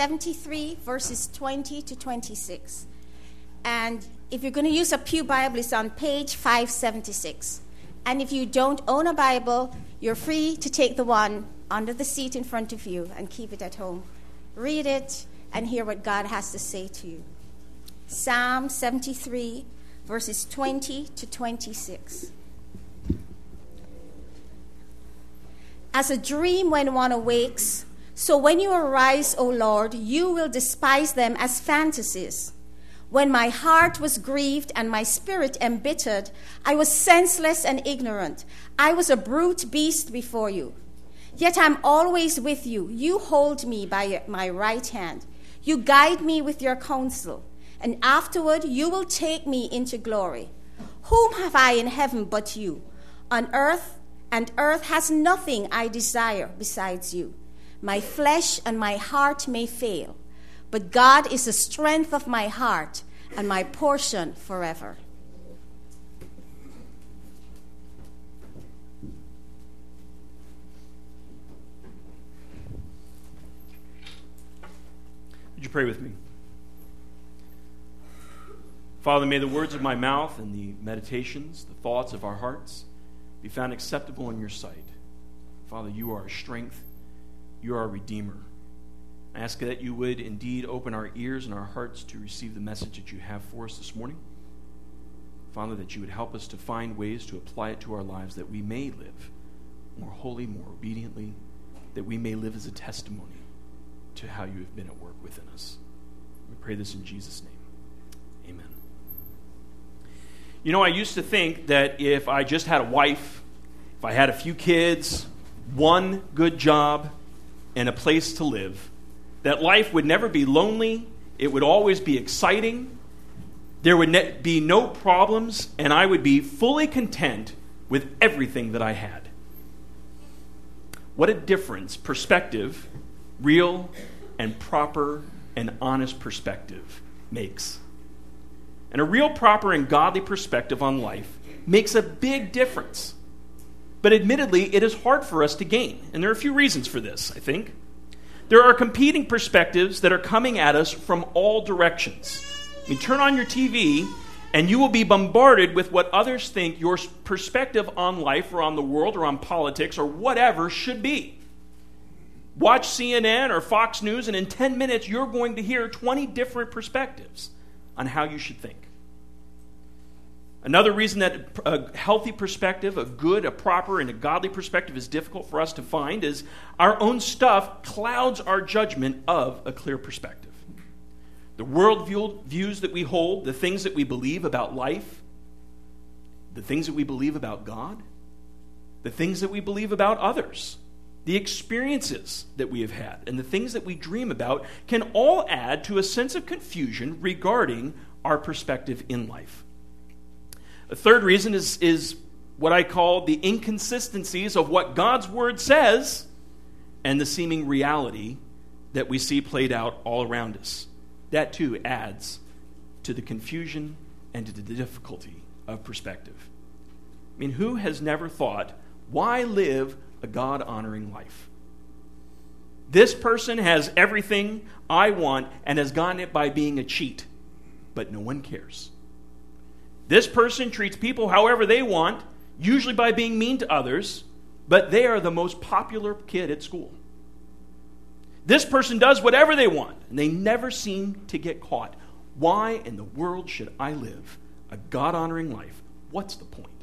73, verses 20 to 26. And if you're going to use a Pew Bible, it's on page 576. And if you don't own a Bible, you're free to take the one under the seat in front of you and keep it at home. Read it and hear what God has to say to you. Psalm 73, verses 20 to 26. As a dream when one awakes, so when you arise, O Lord, you will despise them as fantasies. When my heart was grieved and my spirit embittered, I was senseless and ignorant. I was a brute beast before you. Yet I'm always with you. You hold me by my right hand. You guide me with your counsel, and afterward you will take me into glory. Whom have I in heaven but you? On earth, and earth has nothing I desire besides you. My flesh and my heart may fail, but God is the strength of my heart and my portion forever. Would you pray with me? Father, may the words of my mouth and the meditations, the thoughts of our hearts be found acceptable in your sight. Father, you are our strength. You are our Redeemer. I ask that you would indeed open our ears and our hearts to receive the message that you have for us this morning. Father, that you would help us to find ways to apply it to our lives, that we may live more holy, more obediently, that we may live as a testimony to how you have been at work within us. We pray this in Jesus' name. Amen. You know, I used to think that if I just had a wife, if I had a few kids, one good job, and a place to live, that life would never be lonely, it would always be exciting, there would be no problems, and I would be fully content with everything that I had. What a difference perspective, real and proper and honest perspective, makes. And a real, proper, and godly perspective on life makes a big difference. But admittedly, it is hard for us to gain. And there are a few reasons for this, I think. There are competing perspectives that are coming at us from all directions. I mean, turn on your TV, and you will be bombarded with what others think your perspective on life or on the world or on politics or whatever should be. Watch CNN or Fox News, and in 10 minutes, you're going to hear 20 different perspectives on how you should think. Another reason that a healthy perspective, a good, a proper, and a godly perspective is difficult for us to find is our own stuff clouds our judgment of a clear perspective. The world views that we hold, the things that we believe about life, the things that we believe about God, the things that we believe about others, the experiences that we have had, and the things that we dream about can all add to a sense of confusion regarding our perspective in life. A third reason is what I call the inconsistencies of what God's Word says and the seeming reality that we see played out all around us. That too adds to the confusion and to the difficulty of perspective. I mean, who has never thought, why live a God-honoring life? This person has everything I want and has gotten it by being a cheat, but no one cares. This person treats people however they want, usually by being mean to others, but they are the most popular kid at school. This person does whatever they want, and they never seem to get caught. Why in the world should I live a God-honoring life? What's the point?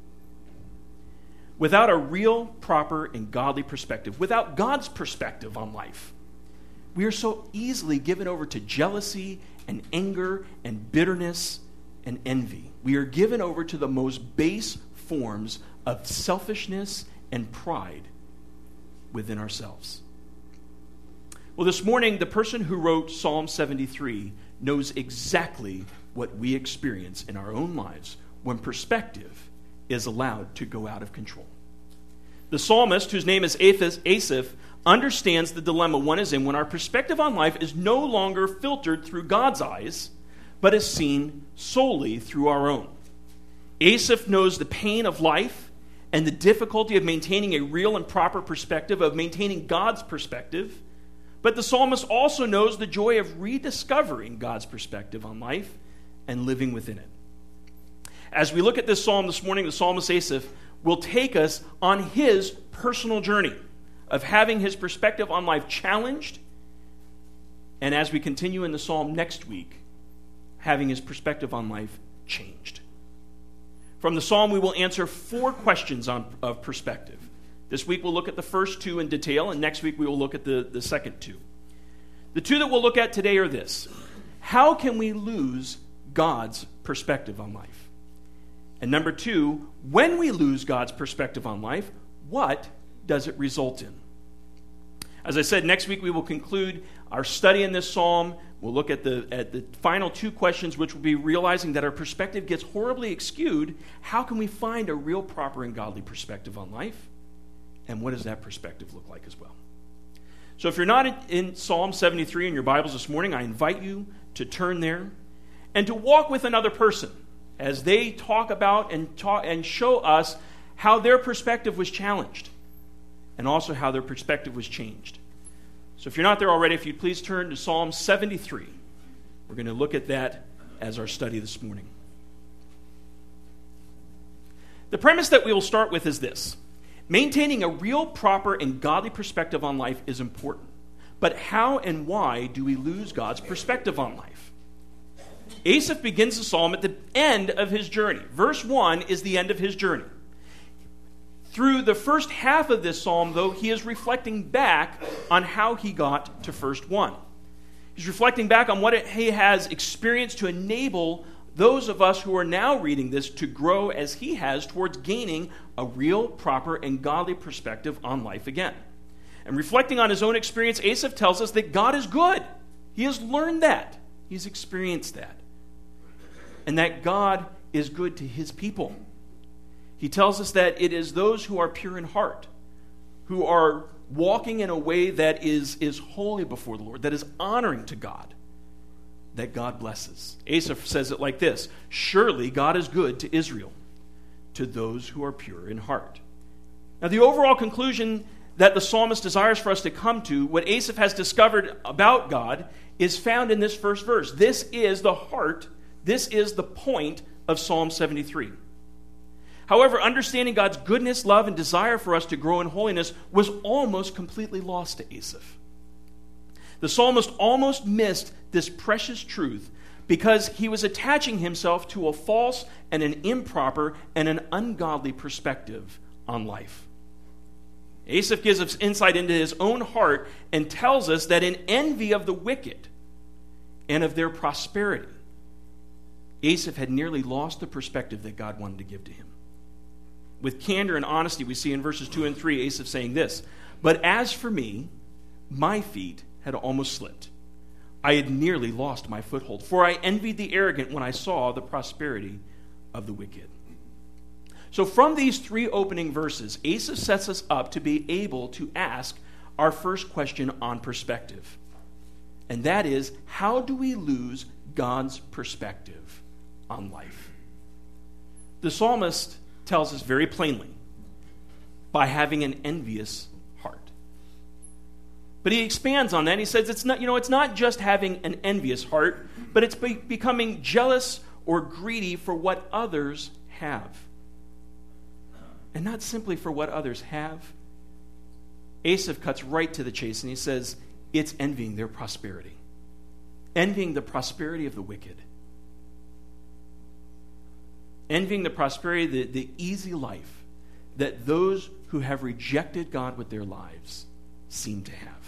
Without a real, proper, and godly perspective, without God's perspective on life, we are so easily given over to jealousy and anger and bitterness and envy. We are given over to the most base forms of selfishness and pride within ourselves. Well, this morning, the person who wrote Psalm 73 knows exactly what we experience in our own lives when perspective is allowed to go out of control. The psalmist, whose name is Asaph, understands the dilemma one is in when our perspective on life is no longer filtered through God's eyes, but is seen solely through our own. Asaph knows the pain of life and the difficulty of maintaining a real and proper perspective, of maintaining God's perspective, But the psalmist also knows the joy of rediscovering God's perspective on life and living within it. As we look at this psalm this morning, the psalmist Asaph will take us on his personal journey of having his perspective on life challenged, and as we continue in the psalm next week, having his perspective on life changed. From the psalm, we will answer 4 questions of perspective. This week we'll look at the first 2 in detail, and next week we will look at the second 2. The 2 that we'll look at today are this: how can we lose God's perspective on life? And number 2, when we lose God's perspective on life, what does it result in? As I said, next week we will conclude our study in this psalm. We'll look at the final 2 questions, which will be realizing that our perspective gets horribly skewed. How can we find a real, proper, and godly perspective on life? And what does that perspective look like as well? So if you're not in Psalm 73 in your Bibles this morning, I invite you to turn there and to walk with another person as they talk about and show us how their perspective was challenged and also how their perspective was changed. So if you're not there already, if you'd please turn to Psalm 73. We're going to look at that as our study this morning. The premise that we will start with is this: maintaining a real, proper, and godly perspective on life is important. But how and why do we lose God's perspective on life? Asaph begins the psalm at the end of his journey. Verse 1 is the end of his journey. Through the first half of this psalm, though, he is reflecting back on how he got to verse 1. He's reflecting back on what he has experienced to enable those of us who are now reading this to grow as he has towards gaining a real, proper, and godly perspective on life again. And reflecting on his own experience, Asaph tells us that God is good. He has learned that. He's experienced that. And that God is good to his people. He tells us that it is those who are pure in heart, who are walking in a way that is holy before the Lord, that is honoring to God, that God blesses. Asaph says it like this: surely God is good to Israel, to those who are pure in heart. Now, the overall conclusion that the psalmist desires for us to come to, what Asaph has discovered about God, is found in this first verse. This is the heart, this is the point of Psalm 73. However, understanding God's goodness, love, and desire for us to grow in holiness was almost completely lost to Asaph. The psalmist almost missed this precious truth because he was attaching himself to a false and an improper and an ungodly perspective on life. Asaph gives us insight into his own heart and tells us that in envy of the wicked and of their prosperity, Asaph had nearly lost the perspective that God wanted to give to him. With candor and honesty, we see in verses 2 and 3, Asaph saying this: but as for me, my feet had almost slipped. I had nearly lost my foothold, for I envied the arrogant when I saw the prosperity of the wicked. So from these 3 opening verses, Asaph sets us up to be able to ask our first question on perspective. And that is, how do we lose God's perspective on life? The psalmist tells us very plainly, by having an envious heart. But he expands on that. He says it's not just having an envious heart, but it's becoming jealous or greedy for what others have. And not simply for what others have. Asaph cuts right to the chase and he says it's envying their prosperity. Envying the prosperity of the wicked. Envying the prosperity, the easy life that those who have rejected God with their lives seem to have.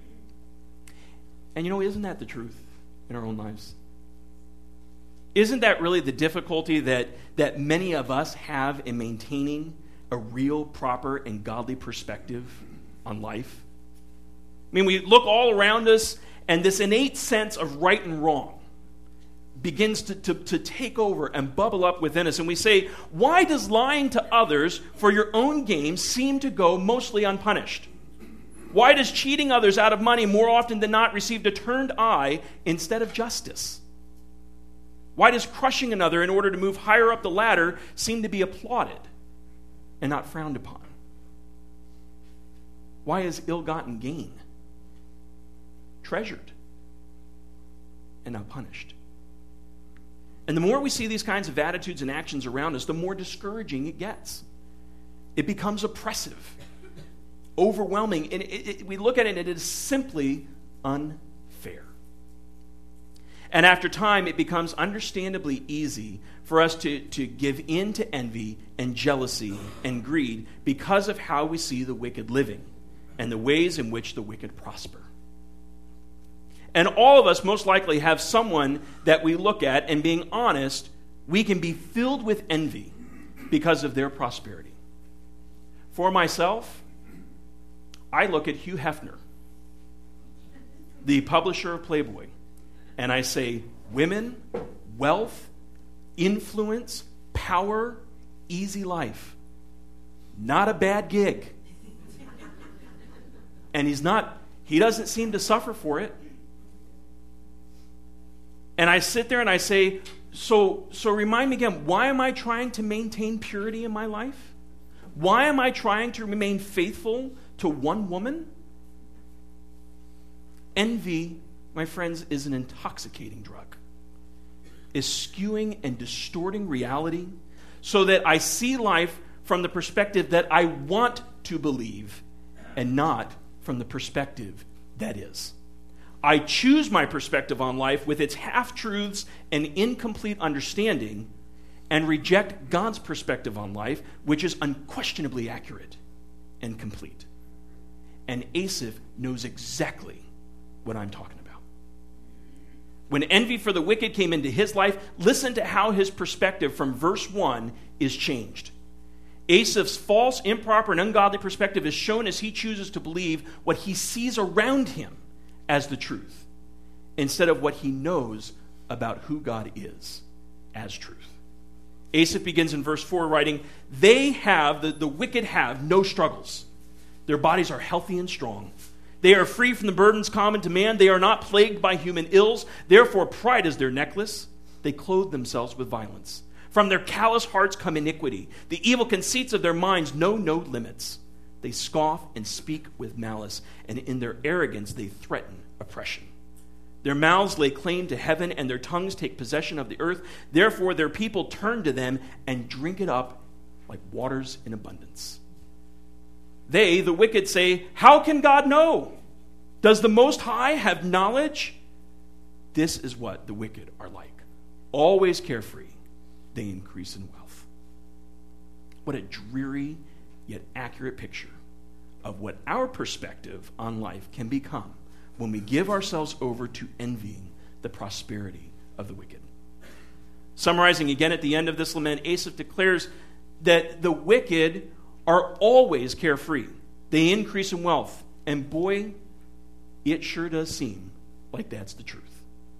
And isn't that the truth in our own lives? Isn't that really the difficulty that many of us have in maintaining a real, proper, and godly perspective on life? I mean, we look all around us, and this innate sense of right and wrong begins to take over and bubble up within us. And we say, why does lying to others for your own gain seem to go mostly unpunished? Why does cheating others out of money more often than not receive a turned eye instead of justice? Why does crushing another in order to move higher up the ladder seem to be applauded and not frowned upon? Why is ill-gotten gain treasured and not punished. And the more we see these kinds of attitudes and actions around us, the more discouraging it gets. It becomes oppressive, overwhelming, and we look at it and it is simply unfair. And after time, it becomes understandably easy for us to give in to envy and jealousy and greed because of how we see the wicked living and the ways in which the wicked prosper. And all of us most likely have someone that we look at, and being honest, we can be filled with envy because of their prosperity. For myself, I look at Hugh Hefner, the publisher of Playboy, and I say, women, wealth, influence, power, easy life. Not a bad gig. And he doesn't seem to suffer for it. And I sit there and I say, so remind me again, why am I trying to maintain purity in my life? Why am I trying to remain faithful to one woman? Envy, my friends, is an intoxicating drug. Is skewing and distorting reality so that I see life from the perspective that I want to believe and not from the perspective that is. I choose my perspective on life with its half-truths and incomplete understanding and reject God's perspective on life, which is unquestionably accurate and complete. And Asaph knows exactly what I'm talking about. When envy for the wicked came into his life, listen to how his perspective from verse 1 is changed. Asaph's false, improper, and ungodly perspective is shown as he chooses to believe what he sees around him as the truth, instead of what he knows about who God is as truth. Asaph begins in verse 4 writing, the wicked have no struggles. Their bodies are healthy and strong. They are free from the burdens common to man. They are not plagued by human ills. Therefore, pride is their necklace. They clothe themselves with violence. From their callous hearts come iniquity. The evil conceits of their minds know no limits. They scoff and speak with malice, and in their arrogance they threaten oppression. Their mouths lay claim to heaven, and their tongues take possession of the earth. Therefore their people turn to them and drink it up like waters in abundance. They, the wicked, say, how can God know? Does the Most High have knowledge? This is what the wicked are like. Always carefree, they increase in wealth. What a dreary yet accurate picture of what our perspective on life can become when we give ourselves over to envying the prosperity of the wicked. Summarizing again at the end of this lament, Asaph declares that the wicked are always carefree. They increase in wealth. And boy, it sure does seem like that's the truth.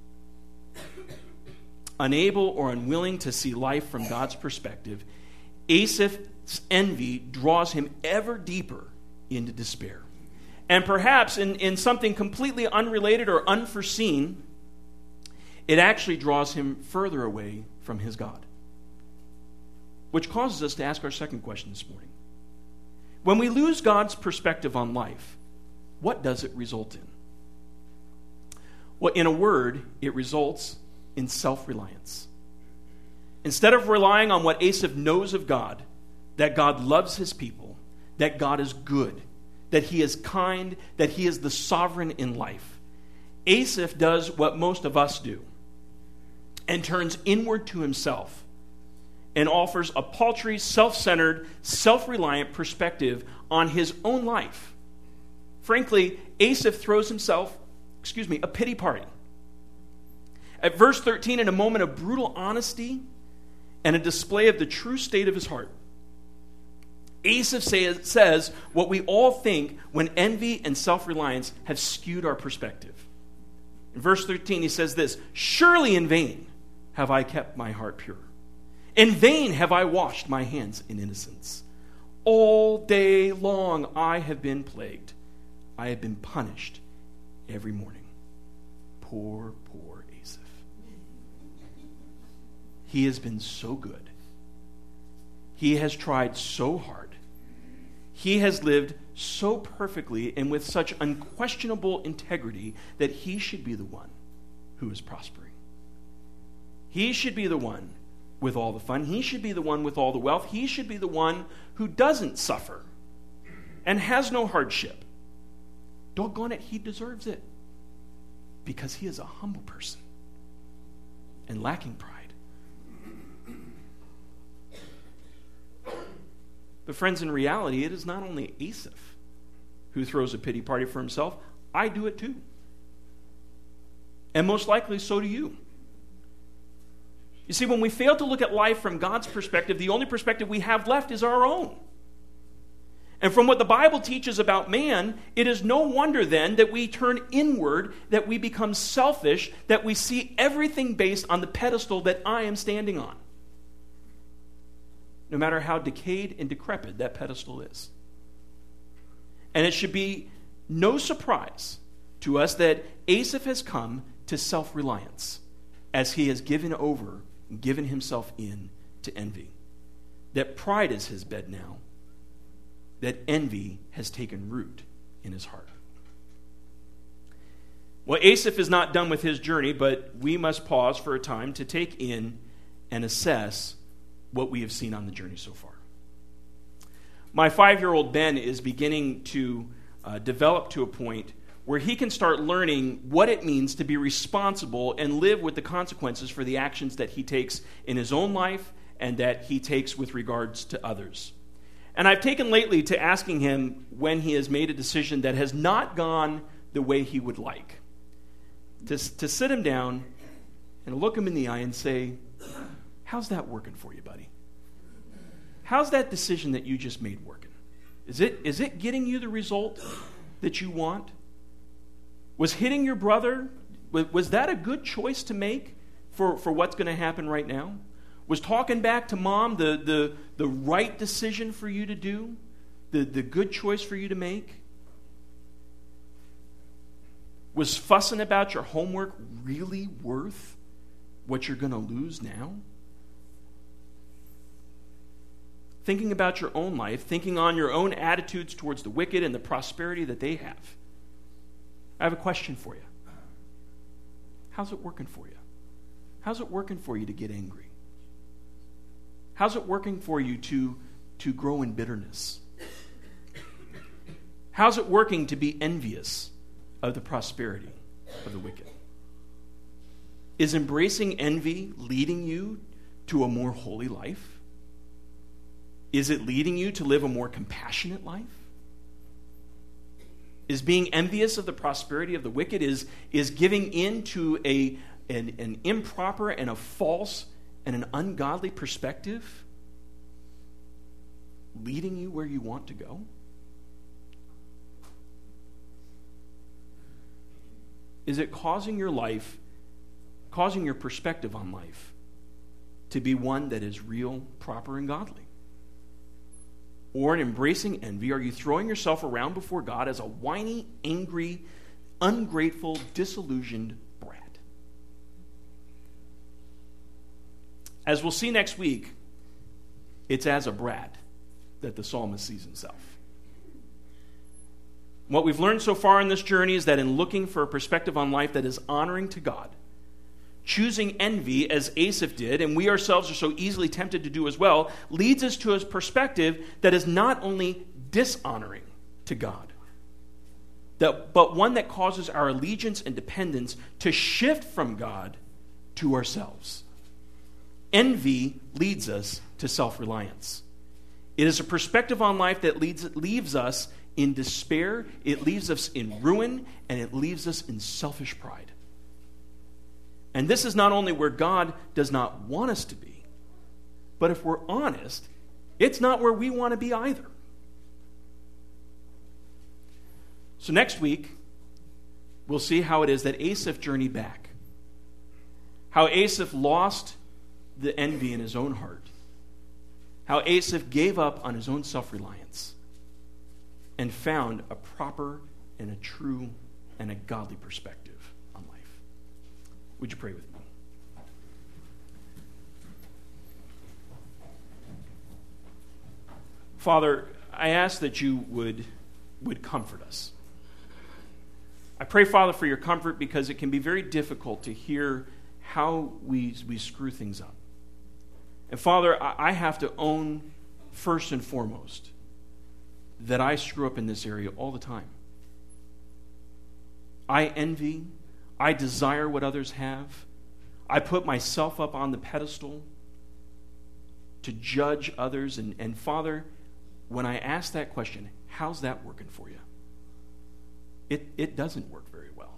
Unable or unwilling to see life from God's perspective, Asaph's envy draws him ever deeper into despair. And perhaps in something completely unrelated or unforeseen, it actually draws him further away from his God. Which causes us to ask our second question this morning. When we lose God's perspective on life, what does it result in? Well, in a word, it results in self-reliance. Instead of relying on what Asaph knows of God, that God loves his people, that God is good, that he is kind, that he is the sovereign in life, Asaph does what most of us do and turns inward to himself and offers a paltry, self-centered, self-reliant perspective on his own life. Frankly, Asaph throws himself, a pity party. At verse 13, in a moment of brutal honesty and a display of the true state of his heart, Asaph says what we all think when envy and self-reliance have skewed our perspective. In verse 13, he says this, surely in vain have I kept my heart pure. In vain have I washed my hands in innocence. All day long I have been plagued. I have been punished every morning. Poor Asaph. He has been so good. He has tried so hard. He has lived so perfectly and with such unquestionable integrity that he should be the one who is prospering. He should be the one with all the fun. He should be the one with all the wealth. He should be the one who doesn't suffer and has no hardship. Doggone it, he deserves it, because he is a humble person and lacking pride. But friends, in reality, it is not only Asaph who throws a pity party for himself. I do it too. And most likely so do you. You see, when we fail to look at life from God's perspective, the only perspective we have left is our own. And from what the Bible teaches about man, it is no wonder then that we turn inward, that we become selfish, that we see everything based on the pedestal that I am standing on, no matter how decayed and decrepit that pedestal is. And it should be no surprise to us that Asaph has come to self-reliance as he has given himself in to envy. That pride is his bed now, that envy has taken root in his heart. Well, Asaph is not done with his journey, but we must pause for a time to take in and assess what we have seen on the journey so far. My 5-year-old Ben is beginning to develop to a point where he can start learning what it means to be responsible and live with the consequences for the actions that he takes in his own life and that he takes with regards to others. And I've taken lately to asking him when he has made a decision that has not gone the way he would like, to sit him down and look him in the eye and say, how's that working for you, buddy? How's that decision that you just made working? Is it getting you the result that you want? Was hitting your brother, was that a good choice to make for what's going to happen right now? Was talking back to mom the right decision for you to do? The good choice for you to make? Was fussing about your homework really worth what you're going to lose now? Thinking about your own life, thinking on your own attitudes towards the wicked and the prosperity that they have. I have a question for you. How's it working for you? How's it working for you to get angry? How's it working for you to grow in bitterness? How's it working to be envious of the prosperity of the wicked? Is embracing envy leading you to a more holy life? Is it leading you to live a more compassionate life? Is being envious of the prosperity of the wicked, is giving in to an improper and a false and an ungodly perspective leading you where you want to go? Is it causing your perspective on life to be one that is real, proper, and godly? Or in embracing envy, are you throwing yourself around before God as a whiny, angry, ungrateful, disillusioned brat? As we'll see next week, it's as a brat that the psalmist sees himself. What we've learned so far in this journey is that in looking for a perspective on life that is honoring to God, choosing envy as Asaph did, and we ourselves are so easily tempted to do as well, leads us to a perspective that is not only dishonoring to God, but one that causes our allegiance and dependence to shift from God to ourselves. Envy leads us to self-reliance. It is a perspective on life that leaves us in despair, it leaves us in ruin, and it leaves us in selfish pride. And this is not only where God does not want us to be, but if we're honest, it's not where we want to be either. So next week, we'll see how it is that Asaph journeyed back. How Asaph lost the envy in his own heart. How Asaph gave up on his own self-reliance and found a proper and a true and a godly perspective on life. Would you pray with me? Father, I ask that you would would comfort us. I pray, Father, for your comfort, because it can be very difficult to hear how we screw things up. And Father, I have to own first and foremost that I screw up in this area all the time. I envy, I desire what others have. I put myself up on the pedestal to judge others. And Father, when I ask that question, how's that working for you? It doesn't work very well.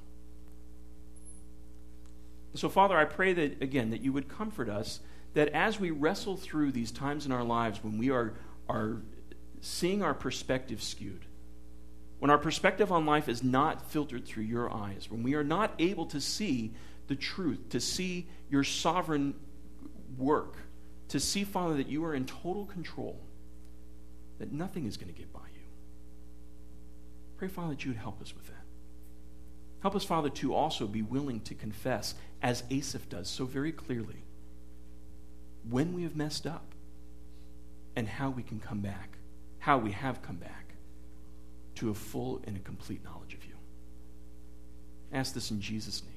So, Father, I pray that, again, that you would comfort us, that as we wrestle through these times in our lives when we are seeing our perspective skewed, when our perspective on life is not filtered through your eyes, when we are not able to see the truth, to see your sovereign work, to see, Father, that you are in total control, that nothing is going to get by you. Pray, Father, that you would help us with that. Help us, Father, to also be willing to confess, as Asaph does so very clearly, when we have messed up and how we can come back, how we have come back to a full and a complete knowledge of you. I ask this in Jesus' name.